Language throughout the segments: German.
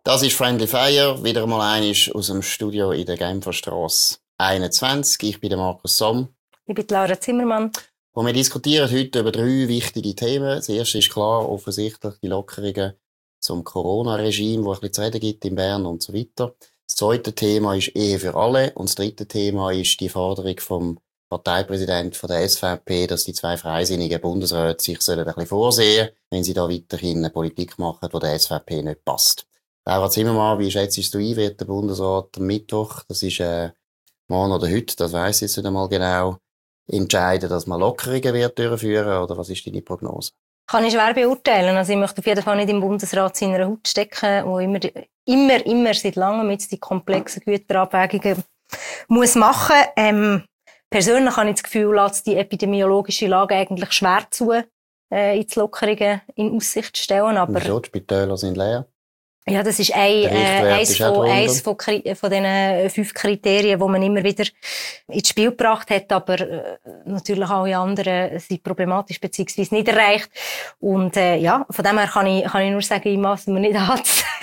Das ist Friendly Fire, wieder mal einiges aus dem Studio in der Genferstrasse 21. Ich bin der Markus Somm. Ich bin Laura Zimmermann. Und wir diskutieren heute über 3 wichtige Themen. Das erste ist klar, offensichtlich die Lockerungen zum Corona-Regime, wo es ein bisschen zu reden gibt in Bern und so weiter. Das zweite Thema ist Ehe für alle. Und das dritte Thema ist die Forderung vom Parteipräsidenten von der SVP, dass die 2 freisinnigen Bundesräte sich ein bisschen vorsehen, wenn sie da weiterhin eine Politik machen, die der SVP nicht passt. Laura Zimmermann, wie schätzt du ein, wird der Bundesrat am Mittwoch, das ist morgen oder heute, das weiss ich jetzt nicht einmal genau, entscheiden, dass man Lockerungen wird durchführen, oder was ist deine Prognose? Kann ich schwer beurteilen. Also ich möchte auf jeden Fall nicht im Bundesrat seiner Haut stecken, wo immer seit langem jetzt die komplexen Güterabwägungen muss machen. Persönlich habe ich das Gefühl, lässt die epidemiologische Lage eigentlich schwer zu, jetzt Lockerungen in Aussicht zu stellen. Aber die Spitäler sind leer. Ja, das ist eins von diesen 5 Kriterien, die man immer wieder ins Spiel gebracht hat, aber natürlich alle anderen sind problematisch beziehungsweise nicht erreicht. Und ja, von dem her kann ich nur sagen, ich masse mir nicht an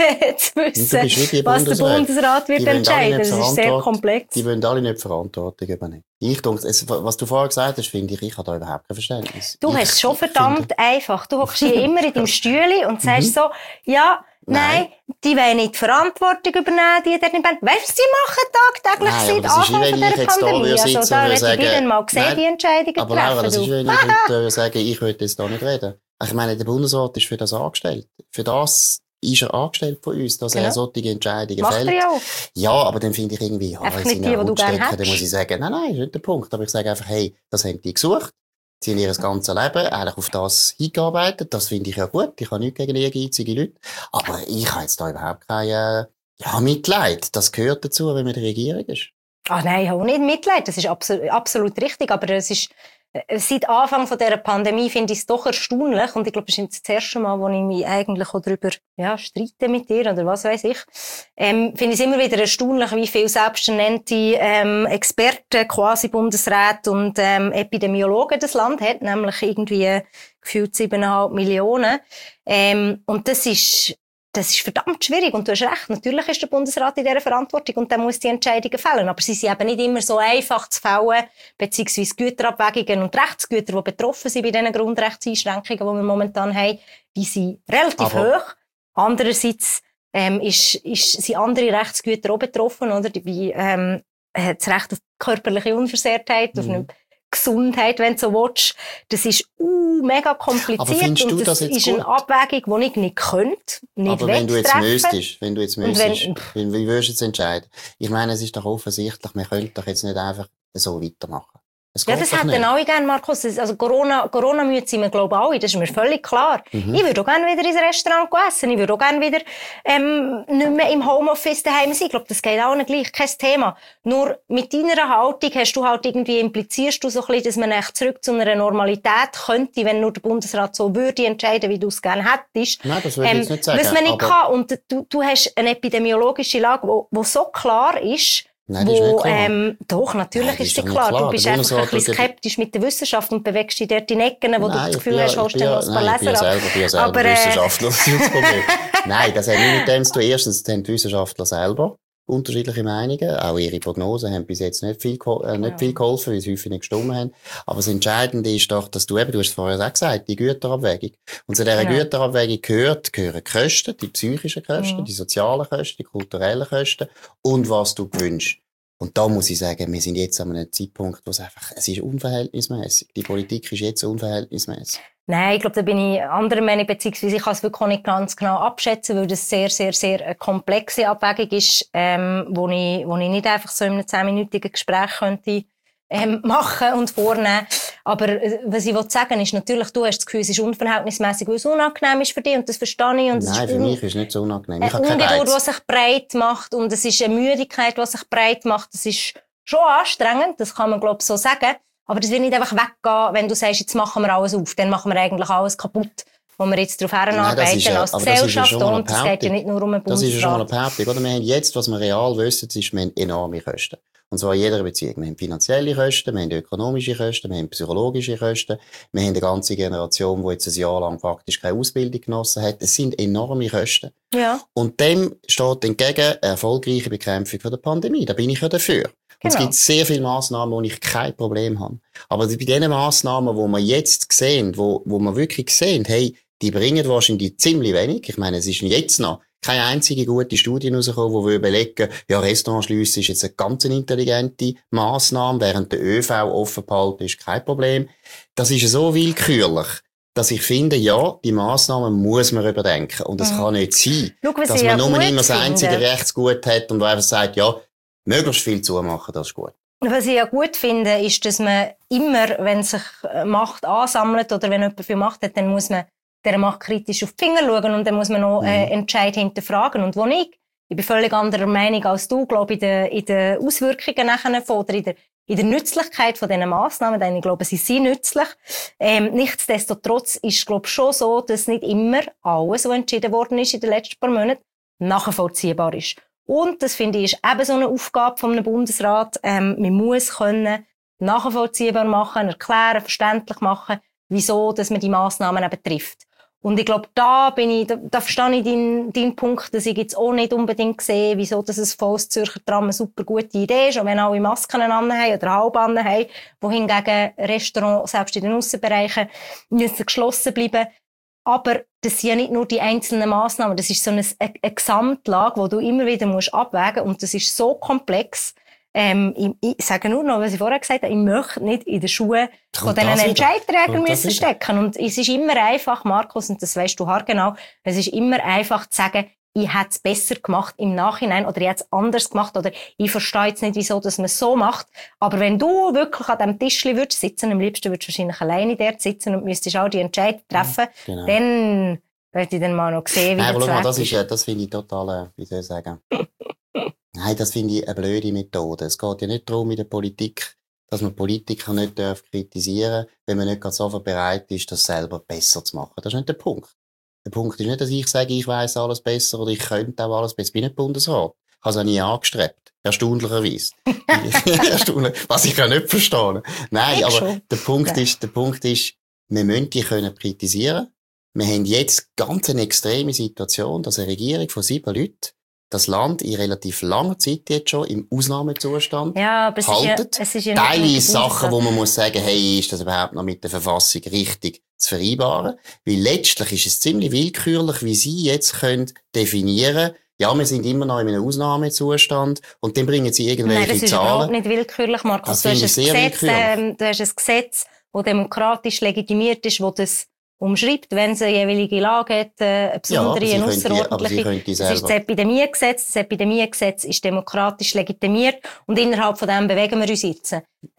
zu wissen, was der Bundesrat wird entscheiden. Das ist sehr komplex. Die wollen alle nicht Verantwortung übernehmen. Ich denke, was du vorher gesagt hast, finde ich habe da überhaupt kein Verständnis. Du hast es schon verdammt einfach. Du hockst hier immer in deinem Stühle und sagst so, ja, Nein, die wollen nicht die Verantwortung übernehmen, die dort nicht wollen. Weißt du, sie machen tagtäglich seit Anfang der Pandemie. Also da hätte ich dann mal gesehen, die Entscheidungen treffen. Aber Laura, das ist, wenn ich heute sage, ich will jetzt da nicht reden. Ich meine, der Bundesrat ist für das angestellt. Für das ist er angestellt von uns, dass er solche Entscheidungen fällt. Macht er ja auch. Ja, aber dann finde ich irgendwie, ja, wenn sie nicht die, dann muss ich sagen, nein, ist nicht der Punkt. Aber ich sage einfach, hey, das haben die gesucht. Sie haben ihr ganzes Leben eigentlich auf das hingearbeitet. Das finde ich ja gut. Ich habe nichts gegen ehrgeizige Leute. Aber ich habe jetzt da überhaupt kein Mitleid. Das gehört dazu, wenn man in der Regierung ist. Ach nein, ich habe auch nicht Mitleid. Das ist absolut richtig. Aber es ist, seit Anfang von dieser Pandemie finde ich es doch erstaunlich. Und ich glaube, es ist das erste Mal, wo ich mich eigentlich auch darüber streite mit dir oder was weiß ich. Finde ich es immer wieder erstaunlich, wie viele selbsternannte Experten, quasi Bundesräte und Epidemiologen das Land hat. Nämlich irgendwie gefühlt 7,5 Millionen. Und das ist verdammt schwierig. Und du hast recht. Natürlich ist der Bundesrat in dieser Verantwortung und der muss die Entscheidungen fällen. Aber sie sind eben nicht immer so einfach zu fällen, beziehungsweise Güterabwägungen und Rechtsgüter, die betroffen sind bei diesen Grundrechtseinschränkungen, die wir momentan haben, die sind relativ hoch. Andererseits sind andere Rechtsgüter auch betroffen, oder? Wie das Recht auf körperliche Unversehrtheit, auf eine Gesundheit, wenn du so willst. Das ist mega kompliziert. Aber findest du und das ist eine Abwägung, die ich nicht könnte, nicht aber wenn du jetzt müsstest, wie würdest du jetzt entscheiden? Ich meine, es ist doch offensichtlich, wir könnten doch jetzt nicht einfach so weitermachen. Ja, das hätten alle gerne, Markus. Also Corona müde sind wir, glaube ich, alle. Das ist mir völlig klar. Ich würde auch gerne wieder ins Restaurant essen. Ich würde auch gerne wieder nicht mehr im Homeoffice daheim sein. Ich glaube, das geht allen gleich. Kein Thema. Nur mit deiner Haltung hast du halt irgendwie, implizierst du so ein bisschen, dass man echt zurück zu einer Normalität könnte, wenn nur der Bundesrat so würde entscheiden, wie du es gerne hättest. Nein, das würde ich jetzt nicht sagen. Was man nicht kann. Und du hast eine epidemiologische Lage, wo so klar ist, nein, die ist nicht klar. Doch, natürlich ist sie klar. Du bist einfach ein bisschen skeptisch mit der Wissenschaft und bewegst dich dort in Ecken, wo du das Gefühl hast, holst du noch ein paar Leser ab. Ich bin selber Wissenschaftler, das ist das Problem. Nein, das hat nicht mit dem zu tun. Erstens haben die Wissenschaftler selber unterschiedliche Meinungen. Auch ihre Prognosen haben bis jetzt nicht viel geholfen, weil sie häufig nicht gestimmt haben. Aber das Entscheidende ist doch, dass du hast es vorher auch gesagt, die Güterabwägung. Und zu dieser Güterabwägung gehören die Kosten, die psychischen Kosten, die sozialen Kosten, die kulturellen Kosten und was du gewünschst. Und da muss ich sagen, wir sind jetzt an einem Zeitpunkt, wo es ist unverhältnismäßig. Die Politik ist jetzt unverhältnismäßig. Nein, ich glaube, da bin ich anderer Meinung, beziehungsweise ich kann es wirklich auch nicht ganz genau abschätzen, weil das sehr, sehr, sehr eine komplexe Abwägung ist, wo ich nicht einfach so in einem 10-minütigen Gespräch könnte machen und vornehmen. Aber was ich sagen ist natürlich, du hast das Gefühl, es ist unverhältnismäßig, weil es unangenehm ist für dich und das verstehe ich. Und nein, für mich ist es nicht so unangenehm. Ich habe keine Ungeduld, die sich breit macht und es ist eine Müdigkeit, die sich breit macht. Das ist schon anstrengend, das kann man glaube ich so sagen. Aber das wird nicht einfach weggehen, wenn du sagst, jetzt machen wir alles auf, dann machen wir eigentlich alles kaputt, wo wir jetzt darauf hinarbeiten als Gesellschaft. Und es geht ja nicht nur um einen Bundesrat. Das ist ja schon mal eine Behauptung. Oder? Wir haben jetzt, was wir real wissen, ist, wir haben enorme Kosten. Und zwar in jeder Beziehung. Wir haben finanzielle Kosten, wir haben ökonomische Kosten, wir haben psychologische Kosten, wir haben eine ganze Generation, die jetzt ein Jahr lang faktisch keine Ausbildung genossen hat. Es sind enorme Kosten. Ja. Und dem steht entgegen eine erfolgreiche Bekämpfung von der Pandemie. Da bin ich ja dafür. Und es gibt sehr viele Massnahmen, wo ich kein Problem habe. Aber bei diesen Massnahmen, die wir jetzt sehen, wo wir wirklich sehen, hey, die bringen wahrscheinlich ziemlich wenig. Ich meine, es ist jetzt noch keine einzige gute Studie rausgekommen, wo wir überlegen, ja, Restaurantschliessen ist jetzt eine ganz intelligente Massnahme, während der ÖV offen behalten ist kein Problem. Das ist so willkürlich, dass ich finde, ja, die Massnahmen muss man überdenken. Und es kann nicht sein, dass man nur immer das einzige Rechtsgut hat und einfach sagt, ja, möglichst viel zumachen, das ist gut. Was ich ja gut finde, ist, dass man immer, wenn sich Macht ansammelt oder wenn jemand viel Macht hat, dann muss man der Macht kritisch auf die Finger schauen und dann muss man noch Entscheid hinterfragen. Und wo ich bin völlig anderer Meinung als du, glaube ich, in den Auswirkungen nachher oder in der Nützlichkeit von diesen Massnahmen, denn ich glaube, sie sind nützlich. Nichtsdestotrotz ist, glaube ich, schon so, dass nicht immer alles, was entschieden worden ist in den letzten paar Monaten, nachvollziehbar ist. Und das, finde ich, ist eben so eine Aufgabe von einem Bundesrat. Man muss können nachvollziehbar machen, erklären, verständlich machen, wieso dass man die Massnahmen eben trifft. Und ich glaube, da verstehe ich deinen Punkt, dass ich jetzt auch nicht unbedingt sehe, wieso dass ein volles Zürcher Tram eine super gute Idee ist, auch wenn alle Masken anhaben oder halb anhaben, wohingegen Restaurants, selbst in den Aussenbereichen, müssen geschlossen bleiben. Aber das sind ja nicht nur die einzelnen Massnahmen, das ist so eine Gesamtlage, die du immer wieder abwägen musst. Und das ist so komplex. Ich sage nur noch, was ich vorher gesagt habe, ich möchte nicht in den Schuhen von diesen Entscheidträgern müssen stecken. Und es ist immer einfach, Markus, und das weisst du haargenau, es ist immer einfach zu sagen, ich hätte es besser gemacht im Nachhinein oder ich hätte es anders gemacht oder ich verstehe jetzt nicht, wieso dass man es so macht. Aber wenn du wirklich an diesem Tischli würdest sitzen, am liebsten würdest du wahrscheinlich alleine dort sitzen und müsstest auch die Entscheidung treffen, dann würde ich dann mal noch sehen, wie Nein, aber das schau mal, das finde ich total, wie soll ich sagen, nein, das finde ich eine blöde Methode. Es geht ja nicht darum in der Politik, dass man Politiker nicht kritisieren darf, wenn man nicht gerade sofort bereit ist, das selber besser zu machen. Das ist nicht der Punkt. Der Punkt ist nicht, dass ich sage, ich weiss alles besser oder ich könnte auch alles besser. Ich bin nicht Bundesrat. Ich habe es auch nie angestrebt. Erstaunlicherweise. Was ich ja nicht verstehe. Nein, aber der Punkt ist, wir müssen die können kritisieren. Wir haben jetzt ganz eine extreme Situation, dass eine Regierung von 7 Leuten das Land in relativ langer Zeit jetzt schon im Ausnahmezustand haltet. Es ist ja Teile Sachen, wo man muss sagen, hey, ist das überhaupt noch mit der Verfassung richtig zu vereinbaren? Weil letztlich ist es ziemlich willkürlich, wie Sie jetzt können definieren, ja, wir sind immer noch in einem Ausnahmezustand und dann bringen Sie irgendwelche Zahlen. Nein, das ist überhaupt nicht willkürlich, Markus. Du hast ein Gesetz, das demokratisch legitimiert ist, das das umschreibt, wenn es eine jeweilige Lage hat, eine besondere, eine ausserordentliche. Das ist das Epidemiegesetz. Das Epidemiegesetz ist demokratisch legitimiert und innerhalb von dem bewegen wir uns jetzt.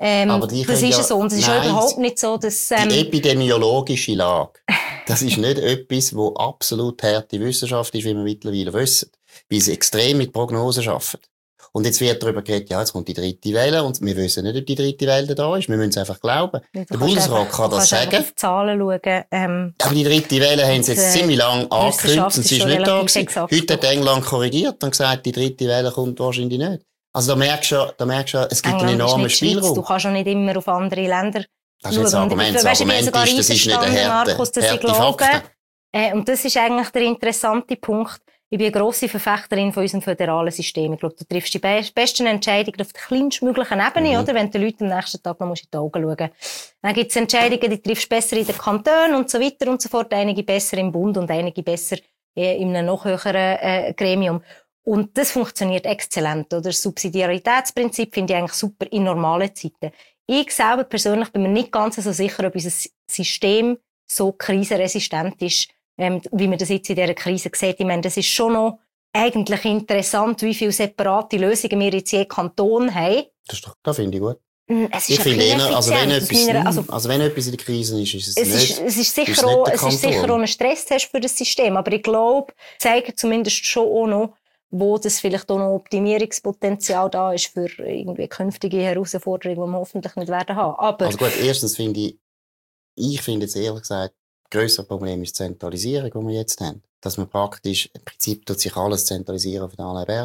Das ist so und es ist auch überhaupt nicht so, dass... Die epidemiologische Lage, das ist nicht etwas, wo absolut harte Wissenschaft ist, wie wir mittlerweile wissen, weil sie extrem mit Prognosen arbeiten. Und jetzt wird darüber geredet, ja, jetzt kommt die dritte Welle und wir wissen nicht, ob die dritte Welle da ist. Wir müssen es einfach glauben. Ja, der Bundesrat kann das sagen. Auf die Zahlen schauen. Aber die dritte Welle haben sie jetzt ziemlich lange angekündigt und sie ist nicht da gewesen. Heute hat England korrigiert und gesagt, die dritte Welle kommt wahrscheinlich nicht. Also da merkst du, es gibt einen enormen Spielraum. Du kannst auch nicht immer auf andere Länder das ist jetzt das Argument. Das Argument ist, das ist nicht eine harte Fakten. Und das ist eigentlich der interessante Punkt. Ich bin eine grosse Verfechterin von unserem föderalen System. Ich glaube, du triffst die besten Entscheidungen auf der kleinstmöglichen Ebene, oder? Wenn du den Leuten am nächsten Tag noch in die Augen schauen musst. Dann gibt es Entscheidungen, die triffst du besser in den Kantonen und so weiter und so fort. Einige besser im Bund und einige besser in einem noch höheren Gremium. Und das funktioniert exzellent, oder? Das Subsidiaritätsprinzip finde ich eigentlich super in normalen Zeiten. Ich selber persönlich bin mir nicht ganz so sicher, ob unser System so krisenresistent ist, wie man das jetzt in dieser Krise sieht. Ich meine, das ist schon noch eigentlich interessant, wie viele separate Lösungen wir jetzt je Kanton haben. Das finde ich gut. Ich finde eher, also wenn etwas in der Krise ist, ist es nicht. Es ist sicher auch ein Stresstest für das System, aber ich glaube, zeigt zumindest schon auch noch, wo das vielleicht auch noch Optimierungspotenzial da ist für irgendwie künftige Herausforderungen, die wir hoffentlich nicht werden haben. Aber also gut, erstens finde ich finde jetzt ehrlich gesagt, das grössere Problem ist die Zentralisierung, die wir jetzt haben. Dass man praktisch, im Prinzip tut sich alles zentralisieren auf der Alain Berset.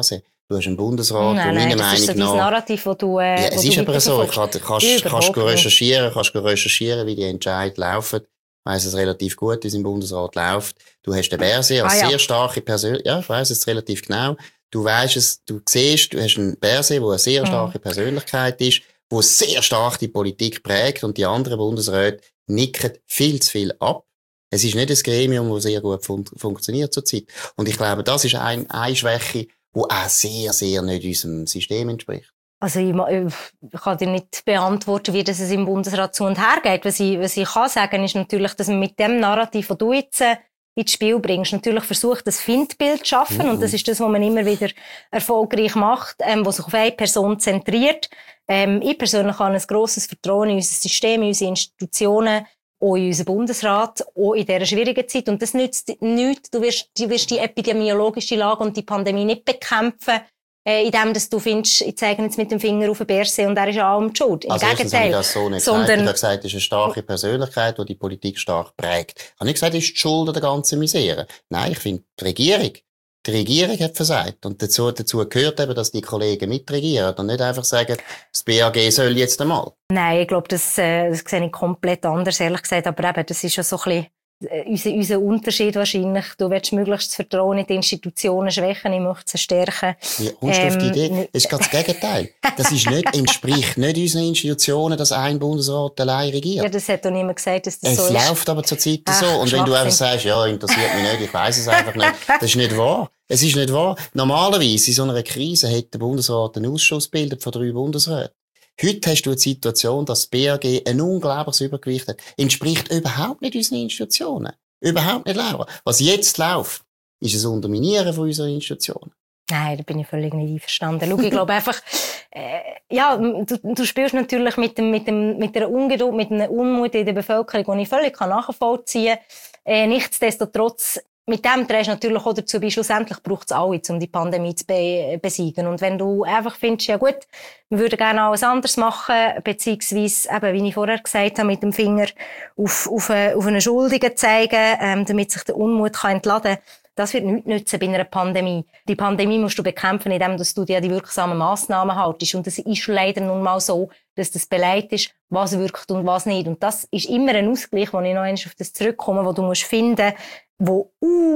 du hast einen Bundesrat, nein, meiner das ist so Meinung dein nach... Narrativ, wo du Ja, es ist aber so, kannst recherchieren, recherchieren, wie die Entscheidungen laufen. Ich weiss es relativ gut, wie es im Bundesrat läuft. Du hast den Berset als sehr starke Persönlichkeit, ja, ich weiss es relativ genau. Du weisst es, du siehst, du hast einen Berset, der eine sehr starke Persönlichkeit ist, wo sehr stark die Politik prägt und die anderen Bundesräte nicken viel zu viel ab. Es ist nicht ein Gremium, das sehr gut funktioniert zurzeit. Und ich glaube, das ist eine Schwäche, die auch sehr, sehr nicht unserem System entspricht. Also ich kann dir nicht beantworten, wie das es im Bundesrat zu und her geht. Was ich kann sagen, ist natürlich, dass man mit dem Narrativ, das du jetzt ins Spiel bringst, natürlich versucht, das Findbild zu schaffen. Und das ist das, was man immer wieder erfolgreich macht, was sich auf eine Person zentriert. Ich persönlich habe ein grosses Vertrauen in unser System, in unsere Institutionen, auch in unseren Bundesrat, auch in dieser schwierigen Zeit. Und das nützt nichts. Du wirst die epidemiologische Lage und die Pandemie nicht bekämpfen, indem dass du findest, ich zeige jetzt mit dem Finger auf den Berset und er ist an allem die Schuld. Im Gegenteil. Ich das so nicht gesagt. Ich habe gesagt, es ist eine starke Persönlichkeit, die die Politik stark prägt. Ich habe nicht gesagt, es ist die Schuld an der ganzen Misere. Nein, ich finde, die Regierung hat versagt. Und dazu gehört eben, dass die Kollegen mitregieren und nicht einfach sagen, das BAG soll jetzt einmal. Nein, ich glaube, das sehe ich komplett anders, ehrlich gesagt. Aber eben, das ist ja so ein bisschen unser Unterschied wahrscheinlich. Du willst möglichst das Vertrauen in die Institutionen schwächen, ich möchte sie stärken. Ja, kommst du auf die Idee? Das ist ganz das Gegenteil. Das ist entspricht nicht unseren Institutionen, dass ein Bundesrat allein regiert. Ja, das hat doch niemand gesagt, dass das so ist. Es läuft aber zurzeit so. Und wenn du einfach sagst, ja, interessiert mich nicht, ich weiss es einfach nicht, das ist nicht wahr. Es ist nicht wahr. Normalerweise in so einer Krise hätte der Bundesrat einen Ausschuss gebildet von 3 Bundesräten. Heute hast du die Situation, dass das BAG ein unglaubliches Übergewicht hat. Entspricht überhaupt nicht unseren Institutionen. Überhaupt nicht, Laura. Was jetzt läuft, ist ein Unterminieren von unseren Institutionen. Nein, da bin ich völlig nicht einverstanden. Schau, ich glaube einfach, ja, du spielst natürlich mit einer Ungeduld, mit einer Unmut in der Bevölkerung, die ich völlig nachvollziehen kann. Nichtsdestotrotz, mit dem trägst du natürlich auch dazu bei, schlussendlich braucht es alle, um die Pandemie zu besiegen. Und wenn du einfach findest, ja gut, wir würden gerne alles anders machen, beziehungsweise, eben, wie ich vorher gesagt habe, mit dem Finger auf einen Schuldigen zeigen, damit sich der Unmut entladen kann, das wird nichts nützen bei einer Pandemie. Die Pandemie musst du bekämpfen, indem du dir die wirksamen Massnahmen haltest. Und es ist leider nun mal so, dass das beleidigt ist, was wirkt und was nicht. Und das ist immer ein Ausgleich, wo ich noch einmal auf das zurückkomme, wo du musst finden, wo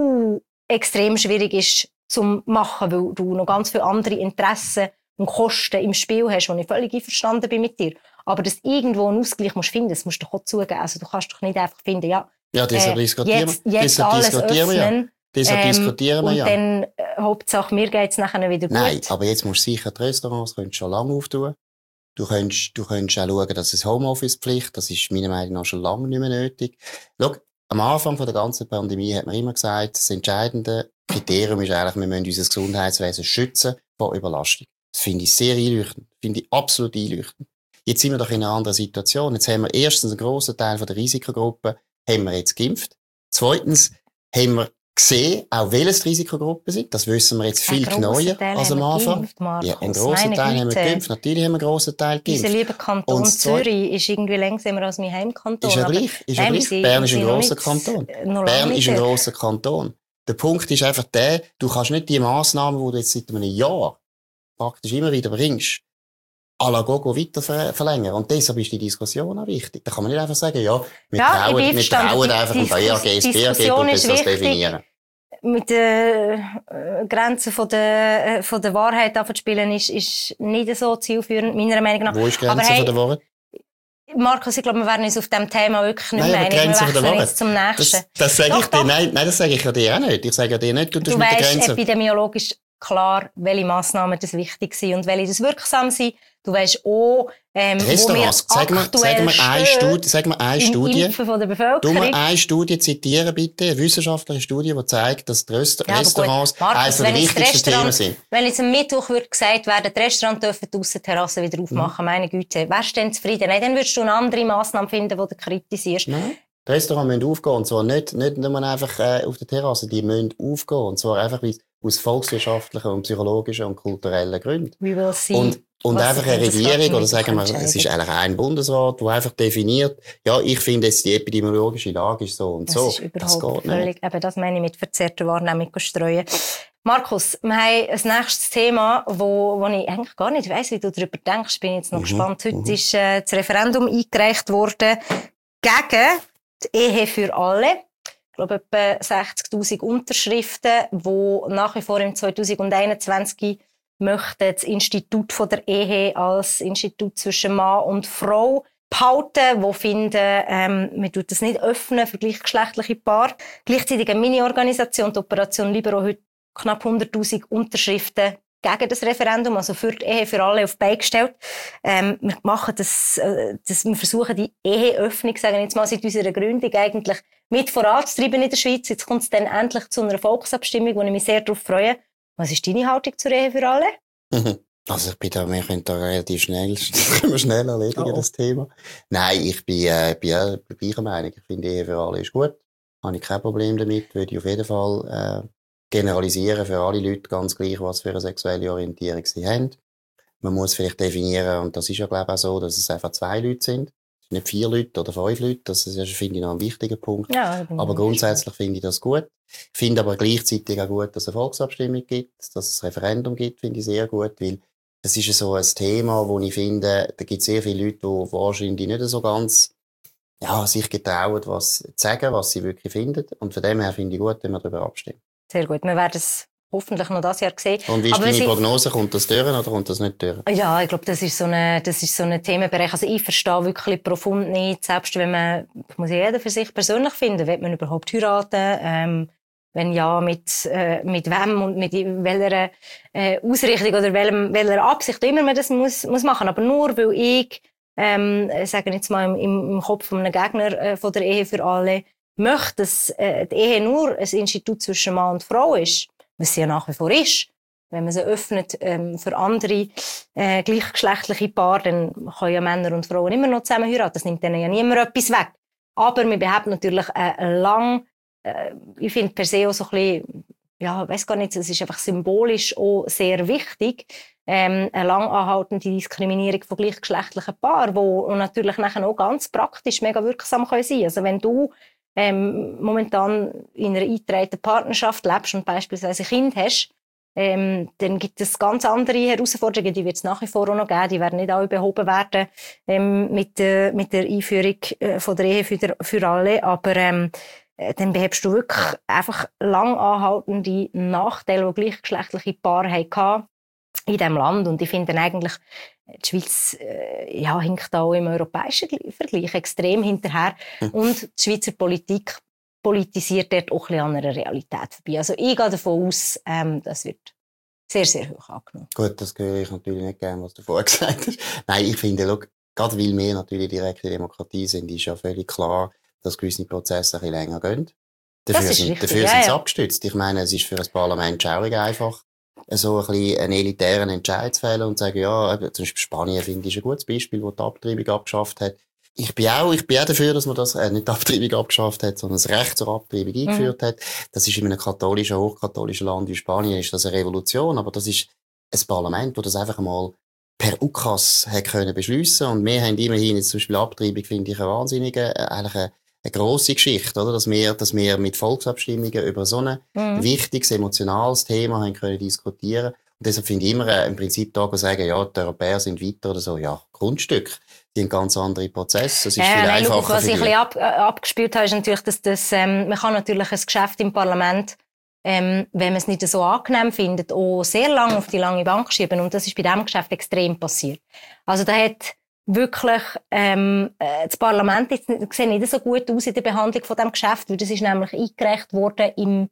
extrem schwierig ist zu machen, weil du noch ganz viele andere Interessen und Kosten im Spiel hast, wo ich völlig einverstanden bin mit dir. Aber dass irgendwo einen Ausgleich musst finden, das musst du doch auch zugeben. Also du kannst doch nicht einfach finden, ja, deshalb diskutieren jetzt alles öffnen. Deshalb diskutieren wir ja. Und dann, Hauptsache, mir geht's nachher wieder gut. Nein, aber jetzt musst du sicher, die Restaurants können schon lange auftun. Du könntest auch schauen, dass es Homeoffice-Pflicht, das ist meiner Meinung nach schon lange nicht mehr nötig. Schau, am Anfang der ganzen Pandemie hat man immer gesagt, das entscheidende Kriterium ist eigentlich, wir müssen unser Gesundheitswesen schützen vor Überlastung. Das finde ich sehr einleuchtend. Finde ich absolut einleuchtend. Jetzt sind wir doch in einer anderen Situation. Jetzt haben wir erstens einen grossen Teil der Risikogruppen haben wir jetzt geimpft. Zweitens haben wir gesehen, auch welches die Risikogruppen sind. Das wissen wir jetzt viel genauer als am Anfang. Ja, einen grossen Teil haben wir geimpft. Natürlich haben wir einen grossen Teil geimpft. Unser lieber Kanton Zürich ist irgendwie langsamer als mein Heimkanton. Ist ja gleich. Bern ist ein grosser Kanton. Bern ist ein grosser Kanton. Der Punkt ist einfach der, du kannst nicht die Massnahmen, die du jetzt seit einem Jahr praktisch immer wieder bringst, à la Gogo weiter verlängern. Und deshalb ist die Diskussion auch wichtig. Da kann man nicht einfach sagen, ja, wir trauen einfach und BAG, das BAG und das definieren. Mit den Grenzen von der Wahrheit abzuspielen ist nicht so zielführend, meiner Meinung nach. Wo ist die Grenze von der Wahrheit? Markus, ich glaube, wir werden uns auf diesem Thema wirklich nicht mehr einig. Wir wechseln jetzt zum nächsten. Das sage ich dir, nein, das sage ich ja dir auch nicht. Ich sage ja dir nicht, du tust mit der Grenze. Du weißt epidemiologisch klar, welche Massnahmen das wichtig sind und welche das wirksam sind. Du weisst auch, wo wir sag mir eine Studie. Von der Bevölkerung. Du mir eine Studie zitieren, bitte. Eine wissenschaftliche Studie, die zeigt, dass die Restaurants eines der wichtigsten Themen sind. Wenn jetzt am Mittwoch wird gesagt werden, die Restaurants dürfen die Aussenterrassen wieder aufmachen, meine Güte, wärst du denn zufrieden? Nein, dann würdest du eine andere Massnahme finden, die du kritisierst. Nein. Die Restaurants müssen aufgehen. Und zwar nicht nur einfach auf der Terrasse. Die müssen aufgehen. Und zwar einfach aus volkswirtschaftlichen und psychologischen und kulturellen Gründen. We will see. Und einfach eine Regierung, oder sagen wir, es ist eigentlich ein Bundesrat, der einfach definiert, ja, ich finde jetzt die epidemiologische Lage ist so und so. Das ist überhaupt völlig, eben das meine ich mit verzerrter Wahrnehmung streuen. Markus, wir haben ein nächstes Thema, wo ich eigentlich gar nicht weiss, wie du darüber denkst. Ich bin jetzt noch gespannt. Heute ist das Referendum eingereicht worden gegen die Ehe für alle. Ich glaube, etwa 60'000 Unterschriften, die nach wie vor im 2021 möchten das Institut von der Ehe als Institut zwischen Mann und Frau behalten, die finden, man tut das nicht öffnen für gleichgeschlechtliche Paare. Gleichzeitig eine Mini-Organisation, die Operation Libero, heute knapp 100'000 Unterschriften gegen das Referendum, also für die Ehe für alle auf die Beine gestellt. Wir machen wir versuchen die Eheöffnung, sagen wir jetzt mal, seit unserer Gründung eigentlich mit voranzutreiben in der Schweiz. Jetzt kommt es dann endlich zu einer Volksabstimmung, wo ich mich sehr darauf freue. Was ist deine Haltung zur Ehe für alle? Also wir können da relativ schnell, können wir schnell erledigen, das Thema. Nein, ich bin gleicher Meinung. Ich finde, Ehe für alle ist gut. Habe ich kein Problem damit. Würde ich auf jeden Fall generalisieren für alle Leute, ganz gleich, was für eine sexuelle Orientierung sie haben. Man muss vielleicht definieren, und das ist ja, glaube ich, auch so, dass es einfach 2 Leute sind. Nicht 4 Leute oder 5 Leute. Das ist, finde ich, noch ein wichtiger Punkt. Ja, aber grundsätzlich finde ich das gut. Ich finde aber gleichzeitig auch gut, dass es eine Volksabstimmung gibt, dass es ein Referendum gibt, finde ich sehr gut, weil es ist so ein Thema, wo ich finde, da gibt es sehr viele Leute, die wahrscheinlich nicht so ganz, sich getrauen, was zu sagen, was sie wirklich finden. Und von dem her finde ich gut, wenn wir darüber abstimmen. Sehr gut. Wir werden es hoffentlich noch dieses Jahr sehen. Und wie ist deine Prognose? Kommt das durch oder kommt das nicht durch? Ja, ich glaube, das ist so ein Themenbereich. Also ich verstehe wirklich profund nicht, selbst wenn man, muss jeder für sich persönlich finden, will man überhaupt heiraten? Wenn ja, mit wem und mit welcher Ausrichtung oder welcher Absicht immer man das muss machen. Aber nur weil ich, sagen jetzt mal im Kopf von einem Gegner von der Ehe für alle, möchte, dass die Ehe nur ein Institut zwischen Mann und Frau ist, was sie ja nach wie vor ist. Wenn man sie öffnet für andere gleichgeschlechtliche Paare, dann können ja Männer und Frauen immer noch zusammen heiraten. Das nimmt denen ja niemand etwas weg. Aber wir behaupten natürlich ich finde per se auch so ein bisschen, ich weiss gar nicht, es ist einfach symbolisch auch sehr wichtig, eine lang anhaltende Diskriminierung von gleichgeschlechtlichen Paaren, die natürlich nachher auch ganz praktisch mega wirksam sein können. Also wenn du momentan in einer eingetragenen Partnerschaft lebst und beispielsweise ein Kind hast, dann gibt es ganz andere Herausforderungen, die wird es nach wie vor auch noch geben, die werden nicht alle behoben werden mit der Einführung von der Ehe für alle, aber dann behebst du wirklich einfach lang anhaltende Nachteile, die gleichgeschlechtliche Paare hatten in diesem Land. Und ich finde dann eigentlich, die Schweiz hinkt da auch im europäischen Vergleich extrem hinterher. Und die Schweizer Politik politisiert dort auch ein bisschen an einer Realität vorbei. Also ich gehe davon aus, das wird sehr, sehr hoch angenommen. Gut, das höre ich natürlich nicht gerne, was du vorher gesagt hast. Nein, ich finde, gerade weil wir natürlich direkte Demokratie sind, ist ja völlig klar, dass gewisse Prozesse ein bisschen länger gehen. Dafür sind sie abgestützt. Ich meine, es ist für ein Parlament schaurig einfach, so ein bisschen einen elitären Entscheid zu fällen und zu sagen, zum Beispiel Spanien, finde ich, ist ein gutes Beispiel, wo die Abtreibung abgeschafft hat. Ich bin auch dafür, dass man das, nicht die Abtreibung abgeschafft hat, sondern das Recht zur Abtreibung eingeführt hat. Das ist in einem hochkatholischen Land wie Spanien, ist das eine Revolution, aber das ist ein Parlament, das das einfach mal per UKAS hat können beschliessen. Und wir haben immerhin jetzt zum Beispiel Abtreibung, finde ich, eine grosse Geschichte, oder? Dass wir mit Volksabstimmungen über so ein wichtiges, emotionales Thema haben können diskutieren. Und deshalb finde ich immer, im Prinzip da sagen, die Europäer sind weiter oder so, Grundstück. Die haben ganz andere Prozesse. Das ist viel einfacher. Was ich ein bisschen abgespielt habe, ist natürlich, dass man kann natürlich ein Geschäft im Parlament, wenn man es nicht so angenehm findet, auch sehr lange auf die lange Bank schieben. Und das ist bei diesem Geschäft extrem passiert. Also da hat wirklich das Parlament sieht nicht so gut aus in der Behandlung von diesem Geschäft, weil das ist nämlich eingereicht worden im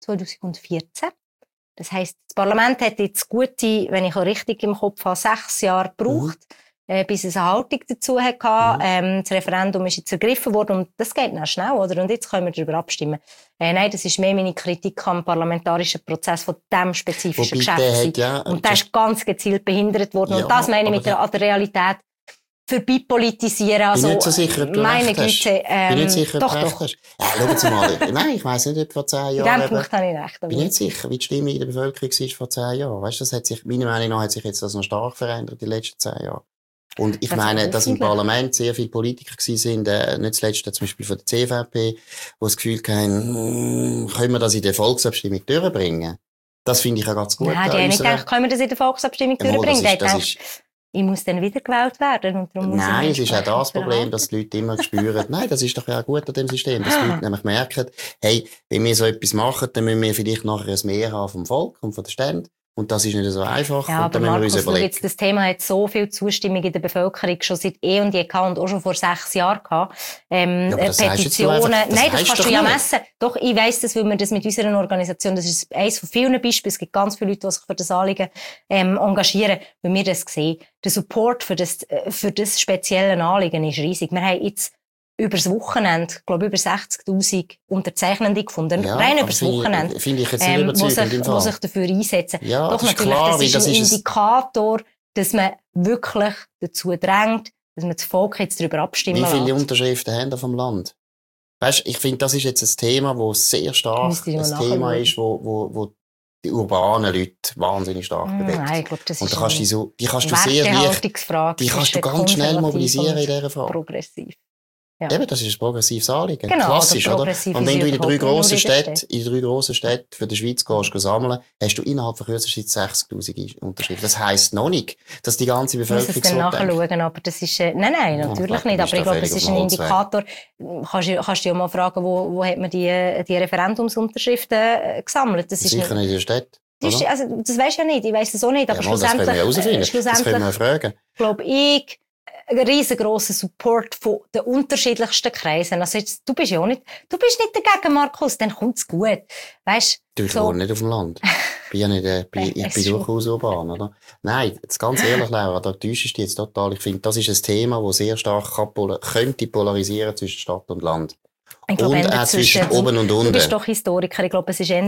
2014. Das heisst, das Parlament hat jetzt gute, wenn ich auch richtig im Kopf habe, 6 Jahre gebraucht, bis es eine Haltung dazu hatte. Das Referendum ist jetzt ergriffen worden und das geht dann schnell, oder? Und jetzt können wir darüber abstimmen. Nein, das ist mehr meine Kritik am parlamentarischen Prozess von diesem spezifischen Geschäft. Und das ist ganz gezielt behindert worden. Und das meine ich mit der Realität vorbeipolitisieren. Also, bin nicht so sicher, ob du meine recht Güte, hast. Bin nicht sicher, ob du recht hast. Schauen Sie mal. Nein, ich weiss nicht, ob vor 10 Jahren... In diesem Punkt habe ich recht. Bin nicht sicher, wie die Stimmung in der Bevölkerung war vor 10 Jahren. Weißt, das hat sich, meiner Meinung nach hat sich jetzt das noch stark verändert in den letzten 10 Jahren. Und ich meine, dass im Parlament sehr viele Politiker gewesen sind, nicht zuletzt zum Beispiel von der CVP, die das Gefühl hatten, können wir das in der Volksabstimmung durchbringen? Das finde ich ja ganz gut. Nein, die haben nicht gedacht, können wir das in der Volksabstimmung durchbringen? Die haben gedacht, ich muss dann wiedergewählt werden. Und darum nein, es ist auch das Problem, dass die Leute immer spüren, nein, das ist doch ja gut an dem System, dass die Leute nämlich merken, hey, wenn wir so etwas machen, dann müssen wir vielleicht nachher ein Mehr haben vom Volk und von den Ständen. Und das ist nicht so einfach. Ja, und dann aber müssen wir uns überlegen. Das Thema hat so viel Zustimmung in der Bevölkerung schon seit und je gehabt und auch schon vor 6 Jahren gehabt. Petitionen. Nein, das kannst du ja messen. Doch, ich weiss das, weil wir das mit unserer Organisation, das ist eines von vielen Beispielen. Es gibt ganz viele Leute, die sich für das Anliegen engagieren, weil wir das sehen. Der Support für das spezielle Anliegen ist riesig. Wir haben jetzt über das Wochenende, glaube über 60.000 Unterzeichnende gefunden. Ja, rein über das Wochenende. Finde ich jetzt nicht überzeugend im Fall. Die sich dafür einsetzen. Ja, doch, das ist natürlich, klar, das ist ein Indikator, dass man wirklich dazu drängt, dass man das Volk jetzt darüber abstimmen lässt. Wie viele Unterschriften haben wir vom Land? Weißt, ich finde, das ist jetzt ein Thema, das sehr stark ein Thema ist, wo die urbanen Leute wahnsinnig stark bewegt. Nein, ich glaube, das und ist die kannst du sehr leicht, die kannst du ganz schnell mobilisieren in dieser Frage. Progressiv. Ja. Eben, das ist ein progressives Anliegen. Genau, klassisch, oder? Und wenn du in den 3 grossen Städten für die Schweiz gehst sammeln, hast du innerhalb von kürzester Zeit 60.000 Unterschriften. Das heisst noch nicht, dass die ganze Bevölkerung so denkt. Ich muss es dann nachschauen, aber das ist, nein, natürlich nicht. Aber ich glaube, das ist ein Indikator. Kannst du dich ja mal fragen, wo hat man die Referendumsunterschriften gesammelt? Das ist sicher nicht in der Stadt. Das weisst du ja nicht. Ich weiss das auch nicht. Aber ja, das können wir herausfinden. Das können wir fragen. Glaube ich, ein riesengroßer Support von den unterschiedlichsten Kreisen. Also jetzt, du bist nicht dagegen, Markus, dann kommt's gut. Weisst, ich wohne nicht auf dem Land. Ich bin durchaus urban, oder? Nein, jetzt ganz ehrlich, Laura, da täuschst du jetzt total. Ich finde, das ist ein Thema, das sehr stark könnte polarisieren zwischen Stadt und Land. Ich glaube, und auch zwischen oben und unten. Du bist doch Historiker. Ich glaube, es ist eher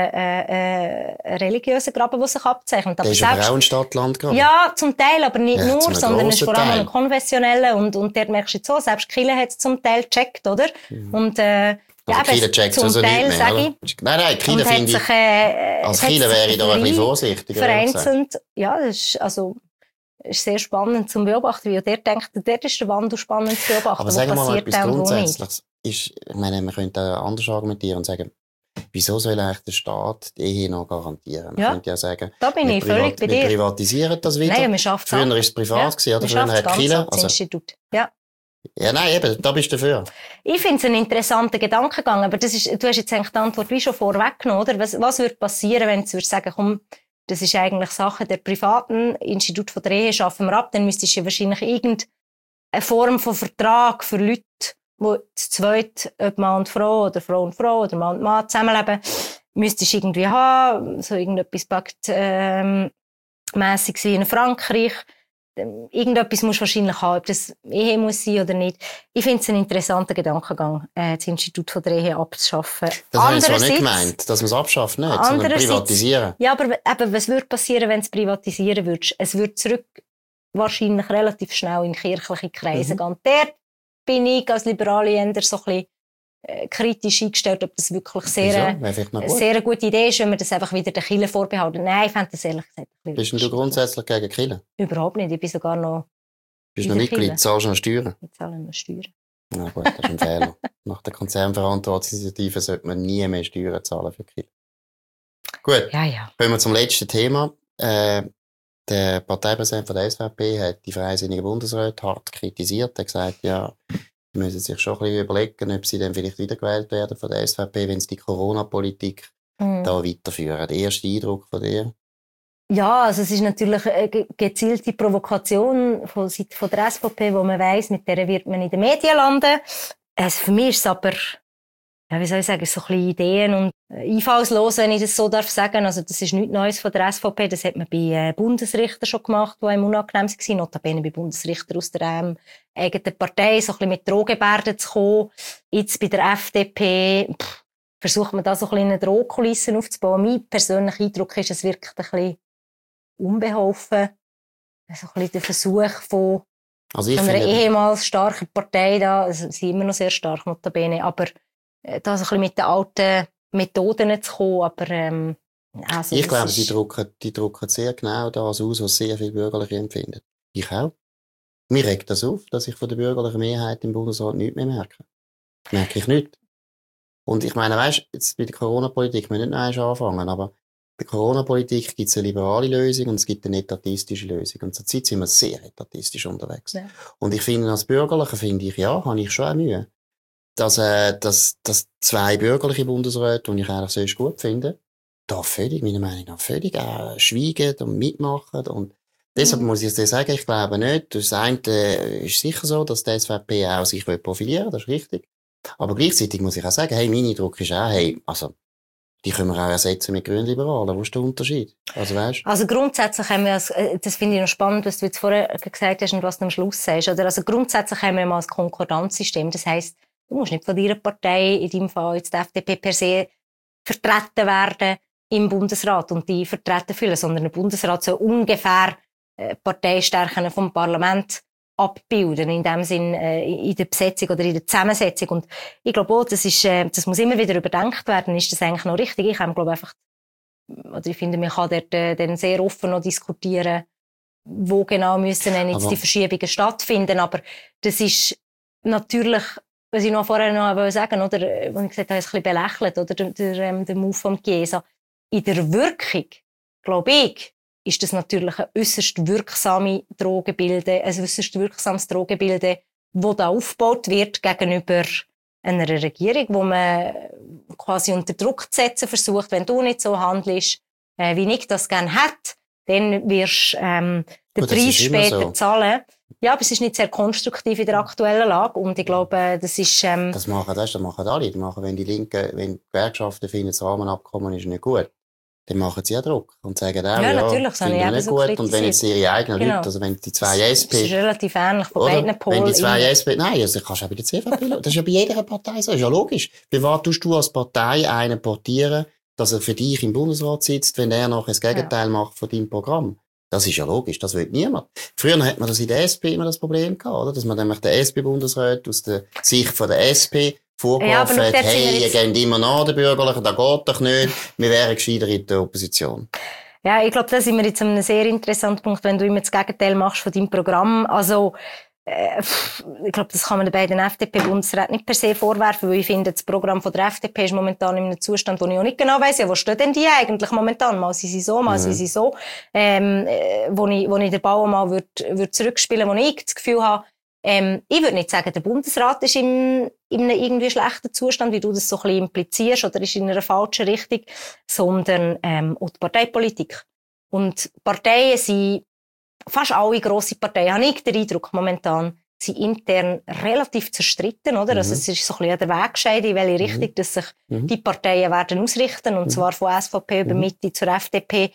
ein religiöser Graben, der sich abzeichnet. Aber das ist aber auch ein Stadt-Land-Graben. Ja, zum Teil, aber nicht nur, sondern es ist vor allem Teil. ein konventioneller. Und dort merkst du jetzt so, selbst Kirche hat es zum Teil gecheckt, oder? Mhm. Und, also Kirche checkt es also nicht mehr, oder? Nein, Kirche finde ich, als Kirche wäre ich da ein bisschen vorsichtiger. Vereinzelt, ja, das ist sehr spannend zu beobachten, wie der denkt, dort ist der Wandel spannend zu beobachten. Aber sagen wir mal etwas Grundsätzliches. Ich meine, man könnte auch anders argumentieren und sagen, wieso soll eigentlich der Staat die Ehe noch garantieren? Man könnte ja sagen, da bin ich völlig bei dir. Wir privatisieren das wieder. Nein, wir früher war es privat, oder? Früher hat Kirche. Institut. Ja. Ja, nein, eben, da bist du dafür. Ich finde es einen interessanten Gedankengang, aber du hast jetzt eigentlich die Antwort wie schon vorweggenommen, oder? Was würde passieren, wenn du sagen, komm, das ist eigentlich Sache der privaten Institut von der Ehe, schaffen wir ab, dann müsstest du wahrscheinlich irgendeine Form von Vertrag für Leute, die zu zweit, ob Mann und Frau oder Frau oder Mann und Mann zusammenleben, müsstest du irgendwie haben, so irgendetwas mässiges wie in Frankreich. Irgendetwas musst du wahrscheinlich haben, ob das Ehe muss sein oder nicht. Ich finde es einen interessanten Gedankengang, das Institut von der Ehe abzuschaffen. Das habe ich zwar nicht gemeint, dass man es abschafft, nicht, sondern privatisieren. Ja, aber eben, was würde passieren, wenn du es privatisieren würdest? Es würde zurück wahrscheinlich relativ schnell in kirchliche Kreise gehen. Dort bin ich als Liberale eher so ein bisschen kritisch eingestellt, ob das wirklich sehr eine gute Idee ist, wenn wir das einfach wieder der Kirche vorbehalten. Nein, ich fände das ehrlich gesagt ein bisschen. Bist du grundsätzlich gegen Kirche? Überhaupt nicht, ich bin sogar noch bist du noch Mitglied, zahlst du noch Steuern? Ich zahle noch Steuern. Na gut, das ist ein Fehler. Nach der Konzernverantwortungsinitiative sollte man nie mehr Steuern zahlen für Kirche. Gut, ja. Kommen wir zum letzten Thema. Der Parteipräsident von der SVP hat die Freisinnigen Bundesräte hart kritisiert. Er hat gesagt, ja, sie müssen sich schon ein bisschen überlegen, ob sie dann vielleicht wiedergewählt werden von der SVP, wenn sie die Corona-Politik da weiterführen. Der erste Eindruck von dir? Ja, also es ist natürlich eine gezielte Provokation von Seite von der SVP, wo man weiss, mit der wird man in den Medien landen. Also für mich ist es aber, ja, wie soll ich sagen, so ein bisschen Ideen und einfallslos, wenn ich das so darf sagen. Also das ist nichts Neues von der SVP. Das hat man bei Bundesrichtern schon gemacht, die einem unangenehm waren. Notabene bei Bundesrichtern aus der eigenen Partei, so ein bisschen mit Drohgebärden zu kommen. Jetzt bei der FDP versucht man da so ein bisschen eine Drohkulisse aufzubauen. Mein persönlicher Eindruck ist, es wirkt ein bisschen unbeholfen. So ein bisschen der Versuch von einer ehemals starken Partei da, also sie sind immer noch sehr stark, notabene, aber da so ein bisschen mit den alten Methoden zu kommen, aber also ich glaube, die drucken sehr genau das aus, was sehr viele Bürgerliche empfinden. Ich auch. Mir regt das auf, dass ich von der bürgerlichen Mehrheit im Bundesrat nichts mehr merke. Merke ich nicht. Und ich meine, weisst, jetzt bei der Corona-Politik, wir müssen nicht noch einmal anfangen, aber der Corona-Politik gibt es eine liberale Lösung und es gibt eine etatistische Lösung. Und zurzeit sind wir sehr etatistisch unterwegs. Ja. Und ich finde, als Bürgerlicher habe ich schon auch Mühe. Dass 2 bürgerliche Bundesräte, die ich eigentlich sonst gut finde, da meiner Meinung nach völlig schweigen und mitmachen. Und deshalb muss ich dir sagen, ich glaube nicht. Das eine ist sicher so, dass die SVP auch sich profilieren will, das ist richtig. Aber gleichzeitig muss ich auch sagen, hey, mein Eindruck ist auch, hey, also, die können wir auch ersetzen mit Grünliberalen. Wo ist der Unterschied? Also grundsätzlich haben wir, das finde ich noch spannend, was du jetzt vorher gesagt hast und was du am Schluss sagst. Oder? Also grundsätzlich haben wir mal ein Konkordanzsystem. Das heisst, du musst nicht von deiner Partei, in deinem Fall jetzt die FDP per se, vertreten werden im Bundesrat und die vertreten fühlen, sondern der Bundesrat soll ungefähr Parteistärken vom Parlament abbilden, in dem Sinn in der Besetzung oder in der Zusammensetzung. Und ich glaube auch, das muss immer wieder überdenkt werden. Ist das eigentlich noch richtig? Ich glaube einfach, oder ich finde, man kann dort dann sehr offen noch diskutieren, wo genau müssen dann jetzt die Verschiebungen stattfinden. Aber das ist natürlich, was ich noch vorher noch sagen wollte, oder, wo ich gesagt habe, ein bisschen belächelt, oder der Move vom Chiesa. In der Wirkung, glaube ich, ist das natürlich ein äusserst wirksames Drogenbilde, ein äusserst wirksames Drogenbilde, das da aufgebaut wird gegenüber einer Regierung, wo man quasi unter Druck zu setzen versucht, wenn du nicht so handelst, wie ich das gerne hätte, dann wirst den Preis später zahlen. Ja, aber es ist nicht sehr konstruktiv in der aktuellen Lage und ich glaube, das ist... Das machen alle. Wenn die Gewerkschaften finden, das Rahmenabkommen ist nicht gut, dann machen sie ja Druck und sagen auch, natürlich, finden wir nicht gut. Und wenn jetzt ihre eigenen Leute, also wenn die 2 SP... Das ist relativ ähnlich von beiden Polen. Wenn die 2 SP... Nein, also kannst du auch bei der CVP... Das ist ja bei jeder Partei so, das ist ja logisch. Wie weit tust du als Partei einen portieren, dass er für dich im Bundesrat sitzt, wenn er nachher das Gegenteil macht von deinem Programm? Das ist ja logisch, das will niemand. Früher hat man das in der SP immer das Problem gehabt, oder? Dass man nämlich den SP-Bundesrat aus der Sicht von der SP vorgeworfen hat, hey, ihr geht immer nach den Bürgerlichen, das geht doch nicht, wir wären gescheiter in der Opposition. Ja, ich glaube, da sind wir jetzt an einem sehr interessanten Punkt, wenn du immer das Gegenteil machst von deinem Programm. Also, ich glaube, das kann man den beiden FDP-Bundesräten nicht per se vorwerfen, weil ich finde, das Programm von der FDP ist momentan in einem Zustand, wo ich auch nicht genau weiss, ja, wo stehen denn die eigentlich momentan? Mal sind sie so, mal sind sie so. Wo ich den Ball mal würd zurückspielen, wo ich das Gefühl habe, ich würde nicht sagen, der Bundesrat ist in einem irgendwie schlechten Zustand, wie du das so ein bisschen implizierst, oder ist in einer falschen Richtung, sondern auch die Parteipolitik. Und Parteien sind, fast alle grosse Parteien, habe ich den Eindruck momentan, sind intern relativ zerstritten, oder? Also es ist so ein bisschen der Wegscheid, in welche Richtung dass sich die Parteien werden ausrichten, und zwar von SVP über Mitte zur FDP.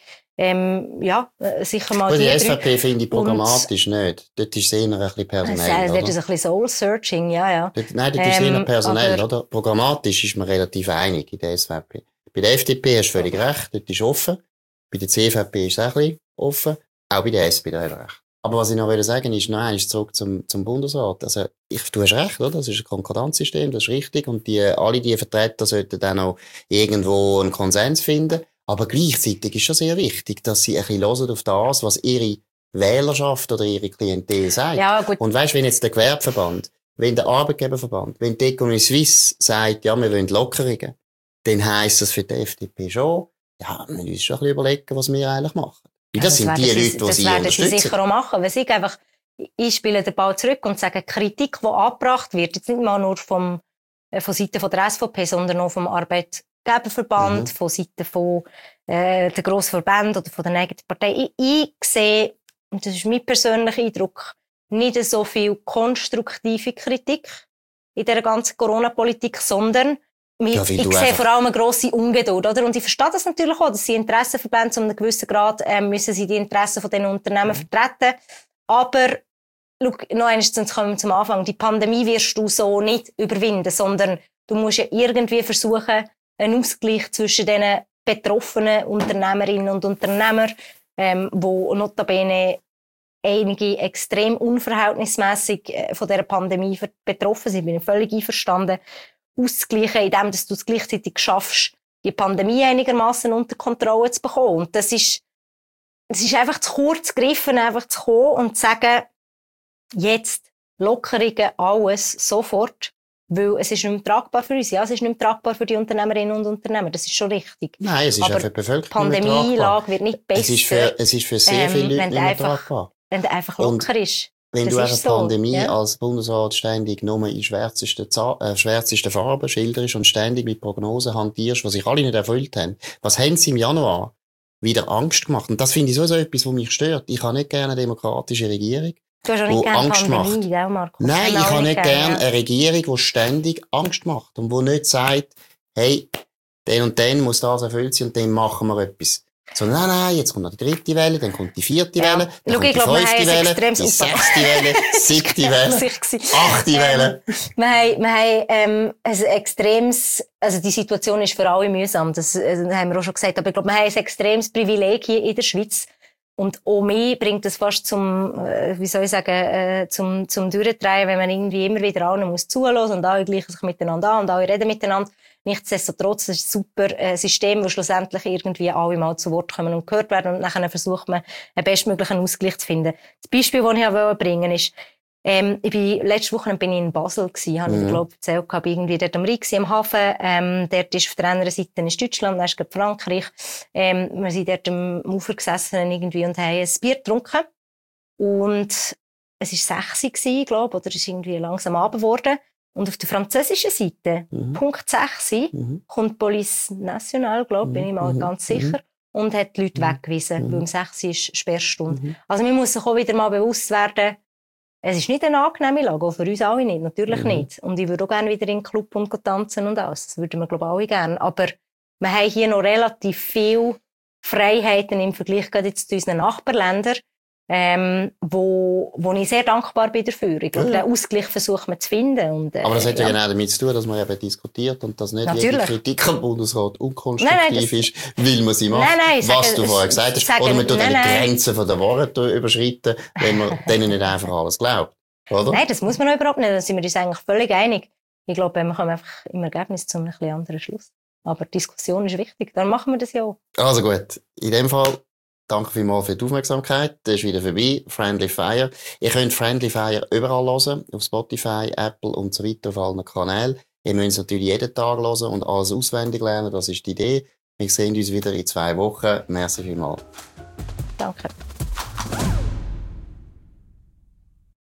Sicher mal die SVP finde ich programmatisch nicht. Dort ist es eher ein bisschen personell, oder? Das ist ein bisschen Soul-Searching, ja. Dort ist es eher personell, oder? Programmatisch ist man relativ einig in der SVP. Bei der FDP hast du völlig recht, dort ist offen. Bei der CVP ist es auch ein bisschen offen. Auch bei der SP, da hat er recht. Aber was ich noch sagen will, ist noch einmal zurück zum Bundesrat. Also, du hast recht, oder? Das ist ein Konkordanzsystem, das ist richtig. Und alle die Vertreter sollten dann auch irgendwo einen Konsens finden. Aber gleichzeitig ist schon sehr wichtig, dass sie ein bisschen hören auf das, was ihre Wählerschaft oder ihre Klientel sagt. Ja, gut. Und weisst, wenn jetzt der Gewerbeverband, wenn der Arbeitgeberverband, wenn die Economie Suisse sagt, ja, wir wollen Lockerungen, dann heisst das für die FDP schon, ja, wir müssen uns schon ein bisschen überlegen, was wir eigentlich machen. Das sind die Leute, die sie unterstützen. Das werden sie sicher auch machen, weil sie einfach, ich spiele den Ball zurück und sage, Kritik, die angebracht wird, jetzt nicht mal nur von Seiten von der SVP, sondern auch vom Arbeitgeberverband, von Seiten von der grossen Verbände oder von der eigenen Partei. Ich sehe, und das ist mein persönlicher Eindruck, nicht so viel konstruktive Kritik in dieser ganzen Corona-Politik, sondern ich sehe vor allem eine grosse Ungeduld, oder? Und ich verstehe das natürlich auch, dass sie Interessenverbände zu einem gewissen Grad müssen sie die Interessen von diesen Unternehmen vertreten. Aber, schau, noch einmal zum Anfang. Die Pandemie wirst du so nicht überwinden, sondern du musst ja irgendwie versuchen, einen Ausgleich zwischen diesen betroffenen Unternehmerinnen und Unternehmern, wo notabene einige extrem unverhältnismäßig von dieser Pandemie betroffen sind. Ich bin völlig einverstanden, auszugleichen, indem du es gleichzeitig schaffst, die Pandemie einigermaßen unter Kontrolle zu bekommen. Und das ist einfach zu kurz gegriffen, einfach zu kommen und zu sagen, jetzt Lockerungen, alles, sofort. Weil es ist nicht mehr tragbar für uns. Ja, es ist nicht mehr tragbar für die Unternehmerinnen und Unternehmer. Das ist schon richtig. Nein, es ist auch für die Bevölkerung nicht mehr tragbar. Die Pandemielage wird nicht besser. Es ist für sehr viele Leute nicht mehr tragbar. Wenn der einfach locker ist. Wenn du eine Pandemie als Bundesrat ständig nur in schwärzesten Farben schilderst und ständig mit Prognosen hantierst, die sich alle nicht erfüllt haben, was haben sie im Januar wieder Angst gemacht? Und das finde ich so etwas, was mich stört. Ich habe nicht gerne eine demokratische Regierung, du hast auch nicht gerne Angst Pandemie, macht. Markus. Nein, ich habe nicht gerne eine Regierung, die ständig Angst macht und die nicht sagt, hey, den und den muss das erfüllt sein und dann machen wir etwas. Sondern nein, jetzt kommt noch die 3. Welle, dann kommt die 4. Welle, dann kommt die 5. Welle, die 6. Welle, 7. Welle, 8. Welle. Wir haben ein extremes, also die Situation ist für alle mühsam, das haben wir auch schon gesagt, aber ich glaube, wir haben ein extremes Privileg hier in der Schweiz. Und auch mich bringt es fast zum Durchdrehen, wenn man irgendwie immer wieder allen muss zuhören und alle gleichen sich miteinander an und alle reden miteinander. Nichtsdestotrotz ist es ein super System, wo schlussendlich irgendwie alle mal zu Wort kommen und gehört werden und nachher versucht man, einen bestmöglichen Ausgleich zu finden. Das Beispiel, das ich auch bringen wollte, ist, letzte Woche bin ich in Basel gewesen, habe ich, glaube erzählt, ich irgendwie dort am Rhein am Hafen, dort ist auf der anderen Seite ist Deutschland, dann ist Frankreich, wir sind dort am Ufer gesessen irgendwie und haben ein Bier getrunken und es war 6 Uhr, glaube ich, oder es ist irgendwie langsam Abend geworden und auf der französischen Seite, Punkt 6, kommt die Police Nationale, glaube ich, bin ich mal ganz sicher, und hat die Leute weggewiesen, weil um 6 Uhr ist Sperrstunde. Also man muss sich auch wieder mal bewusst werden, es ist nicht eine angenehme Lage, auch für uns alle nicht, natürlich nicht. Und ich würde auch gerne wieder in den Club und tanzen und alles. Das würden wir, glaube ich, alle gerne. Aber wir haben hier noch relativ viele Freiheiten im Vergleich jetzt zu unseren Nachbarländern, wo ich sehr dankbar bin dafür. Ich glaube, den Ausgleich versucht man zu finden. Und, aber das hat ja genau damit zu tun, dass man eben diskutiert und dass nicht jede Kritik am Bundesrat unkonstruktiv ist, weil man sie macht, was du vorher gesagt hast. Oder man tut die Grenzen von der Wahrheit überschreiten, wenn man denen nicht einfach alles glaubt. Oder? Nein, das muss man auch überhaupt nicht. Da sind wir uns eigentlich völlig einig. Ich glaube, wir kommen einfach im Ergebnis zu einem etwas anderen Schluss. Aber die Diskussion ist wichtig, dann machen wir das ja auch. Also gut, in dem Fall danke vielmals für die Aufmerksamkeit. Das ist wieder vorbei. Friendly Fire. Ihr könnt Friendly Fire überall hören. Auf Spotify, Apple und so weiter, auf allen Kanälen. Ihr müsst es natürlich jeden Tag hören und alles auswendig lernen. Das ist die Idee. Wir sehen uns wieder in 2 Wochen. Merci vielmals. Danke.